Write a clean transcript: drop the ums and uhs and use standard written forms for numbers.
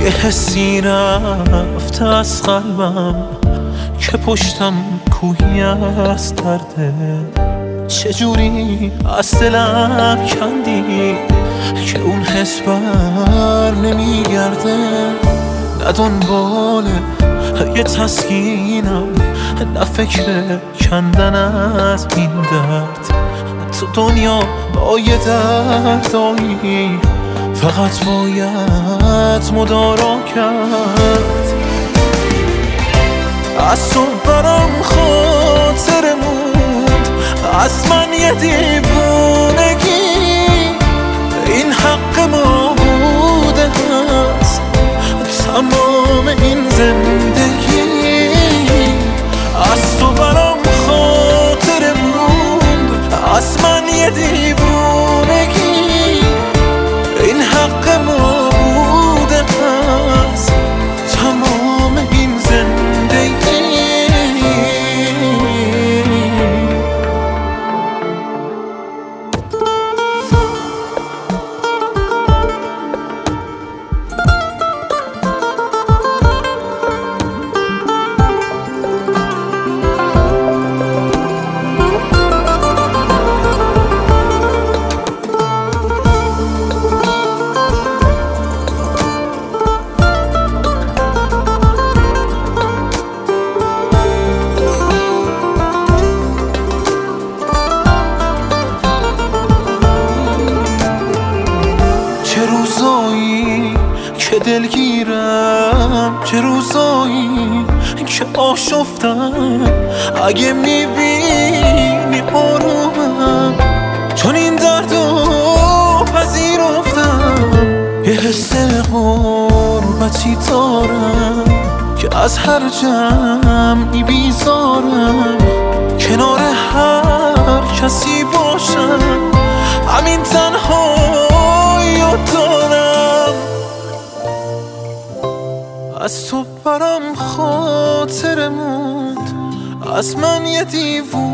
یه حسی رفته از قلبم که پشتم کوهی از درده. چجوری از دلم کندی که اون حس بر نمیگرده. نه دنبال یه تسکینم، نه فکر کندن از این درد. تو دنیا با یه دردایی فقط باید مدارا کرد. از تو برام خاطر موند، از من یه دیوونگی. این حق ما بوده هست تمام این زندگی. از تو برام خاطر موند، از من یه دیوونگی. این حق ما بوده هست تمام این زندگی. چه روزایی که دلگیرم، چه روزایی که آشفتم. اگه میبینی آرومم، چون این دردو پذیرفتم. یه حس غربتی دارم که از هر جمعی بیزارم. کنار هر کسی باشم، همین تنهایی رو دارم. از تو برام خاطر موند، از من یه دیوونه.